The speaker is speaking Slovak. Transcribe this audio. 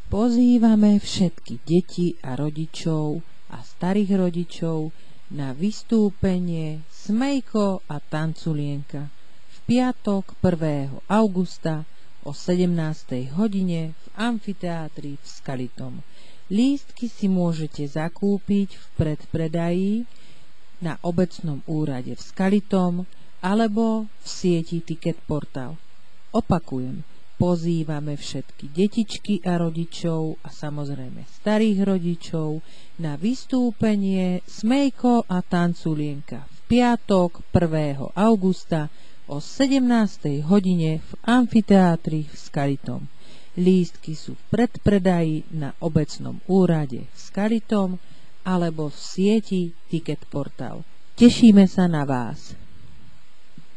Pozývame všetky deti a rodičov a starých rodičov na vystúpenie Smejko a Tanculienka v piatok 1. augusta o 17. hodine v amfiteátri v Skalitom. Lístky si môžete zakúpiť v predpredaji na obecnom úrade v Skalitom alebo v sieti Ticket Portal. Opakujem, pozývame všetky detičky a rodičov a samozrejme starých rodičov na vystúpenie Smejko a Tanculienka v piatok 1. augusta o 17. hodine v amfiteátri v Skalitom. Lístky sú v predpredaji na obecnom úrade v Skalitom alebo v sieti Ticket Portal. Tešíme sa na vás.